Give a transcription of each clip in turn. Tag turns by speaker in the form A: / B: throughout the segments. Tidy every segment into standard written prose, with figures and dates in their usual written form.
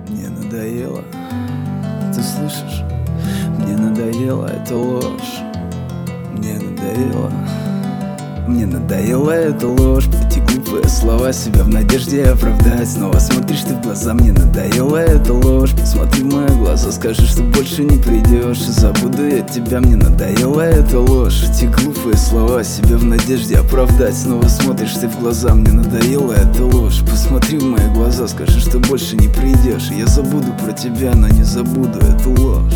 A: Мне надоело, ты слышишь? Мне надоело эта ложь. Мне надоело эта ложь. Эти глупые слова себя в надежде оправдать. Снова смотришь ты в глаза, мне надоело эта ложь. Посмотри в мои глаза, скажи, что больше не придешь. И забуду я тебя, мне надоело эта ложь. Эти глупые слова себя в надежде оправдать. Снова смотришь ты в глаза, мне надоело эта ложь. Посмотри в мои глаза, скажи, что больше не придешь. И я забуду про тебя, но не забуду эту ложь.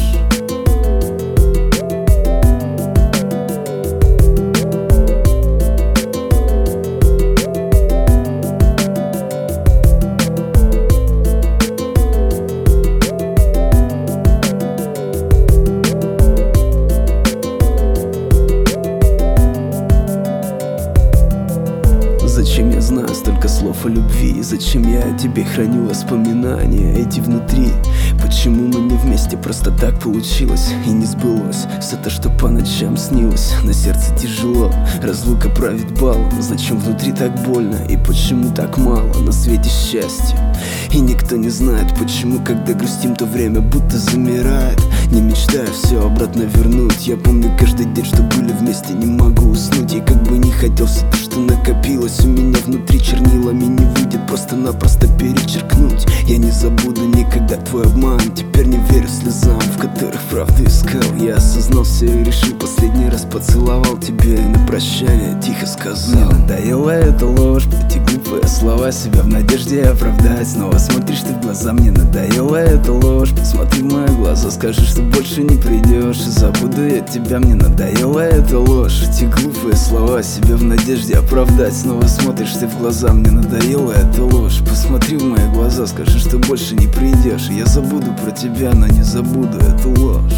A: Зачем я знаю столько слов о любви? Зачем я о тебе храню воспоминания эти внутри? Почему мы не вместе, просто так получилось и не сбылось все то, что по ночам снилось. На сердце тяжело, разлука правит балом. Зачем внутри так больно и почему так мало на свете счастья? И никто не знает, почему, когда грустим, то время будто замирает. Не мечтаю все обратно вернуть. Я помню каждый день, что были вместе, не могу уснуть. И как бы не хотел все то, что накопилось у меня внутри, чернилами не выйдет просто-напросто перечеркнуть. Я не забуду никогда твой обман. Теперь не верю слезам, в которых правду искал. Я осознал все и решил, последний раз поцеловал тебя и на прощание тихо сказал: мне надоела эта ложь, эти глупые слова себя в надежде оправдать. Снова смотришь ты в глаза, мне надоела эта ложь. Посмотри в мои глаза, скажи, что больше не придешь. И забуду я тебя, мне надоела эта ложь. Эти глупые слова себя в надежде оправдать. Снова смотришь ты в глаза, мне надоела эта ложь. Посмотри в мои глаза, скажи, что больше не придешь. И я забуду про тебя, но не забуду эту ложь.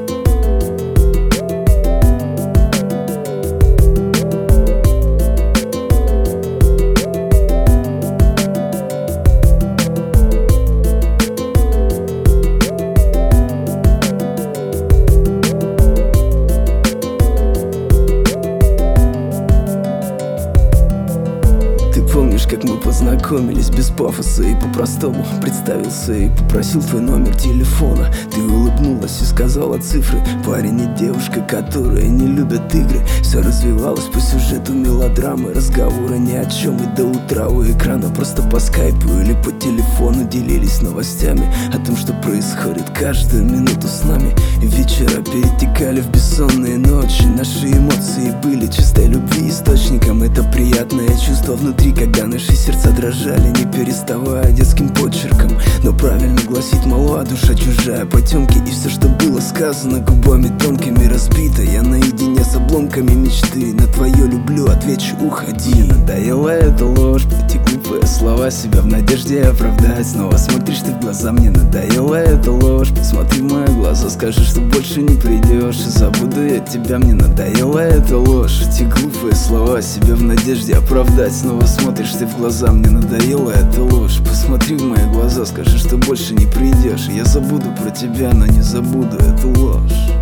A: Помнишь, как мы познакомились без пафоса и по-простому? Представился и попросил твой номер телефона. Ты улыбнулась и сказала цифры. Парень и девушка, которые не любят игры. Все развивалось по сюжету мелодрамы. Разговоры ни о чем и до утра у экрана. Просто по скайпу или по телефону делились новостями о том, что происходит каждую минуту с нами. Вечера перетекали в бессонные ночи. Наши эмоции были чистой любви источником. Это приятное чувство внутри, когда наши сердца дрожали, не переставая детским почерком. Но правильно гласит молва, душа чужая, потемки. И все, что было сказано губами тонкими, разбито. Я наедине с обломками мечты. На твое люблю отвечу: уходи. Мне надоела эта ложь, эти глупые слова себя в надежде оправдать. Снова смотришь ты в глаза, мне надоела эта ложь. Посмотри в мои глаза, скажи, что больше не придешь. И забуду я тебя, мне надоела эта ложь. Эти глупые слова себя в надежде оправдать. Снова смотришь ты в глаза, мне надоела эта ложь. Посмотри в мои глаза, скажи, что больше не придешь. И я забуду про тебя, но не забуду эту ложь.